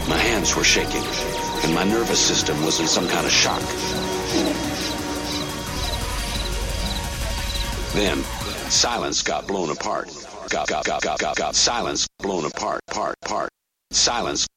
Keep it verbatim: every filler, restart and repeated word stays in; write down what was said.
My hands were shaking, and my nervous system was in some kind of shock. Then, silence got blown apart. Got, got, got, got, got, got. Silence blown apart, part, part. Silence